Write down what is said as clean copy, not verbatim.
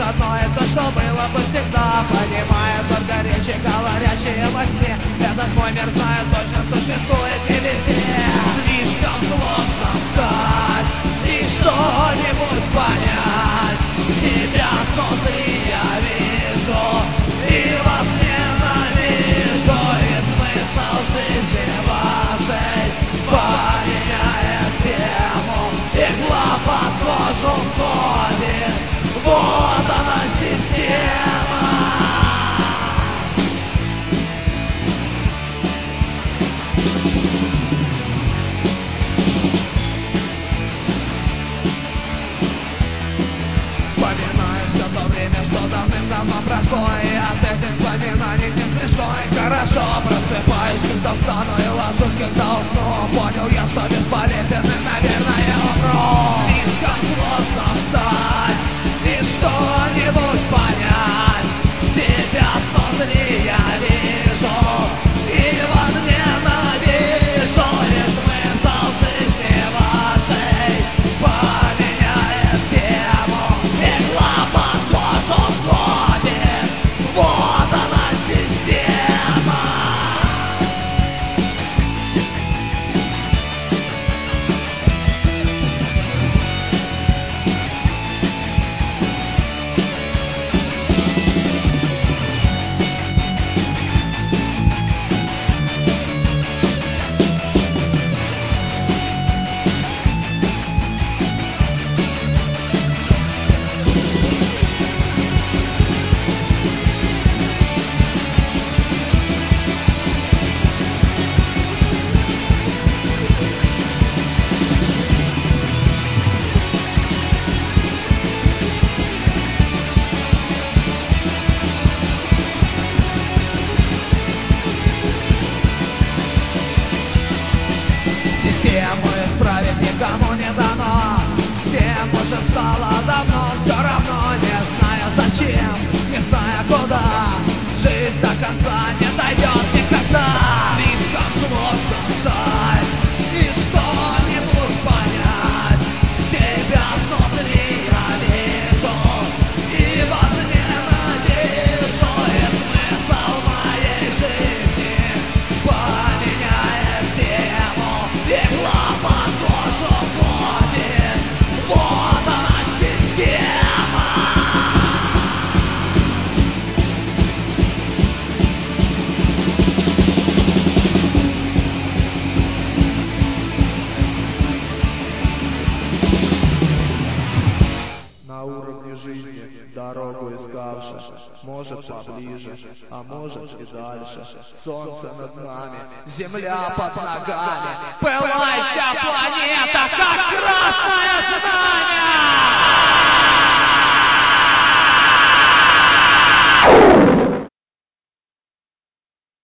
одно и то, что было бы всегда. Понимая только речи, говорящие во сне. Этот мой мир знает точно, существует и везде. Слишком сложно встать и что-нибудь понять. Тебя внутри я вижу и вас ненавижу. И смысл жизни вашей поменяет тему. Игла под кожу входит. Вот она система. Вспоминаю все то время, что давным-давно прошло. И от этих вспоминаний не смешно и хорошо. Просыпаюсь, когда встану и ложусь, когда усну. Понял я, что бесполезен и, наверное, умру. Слишком сложно встать и что-нибудь понять. Тебя внутри я вижу и вас ненавижу. И смысл жизни вашей поменяет тему. Игла под кожу входит. Вот она система. Систему исправить никому не дано. Всем уже стало давно все равно, не зная зачем, не зная куда. Жизнь до конца не дойдет никогда. Слишком сложно встать и что-нибудь понять. Тебя внутри я вижу и вас ненавижу. И смысл моей жизни поменяет тему. Игла под кожу входит. Вот она система. На уровне жизни, дорогу искавши, может поближе, а может и дальше. Солнце над нами, земля под ногами, пылающая планета, как красное знамя!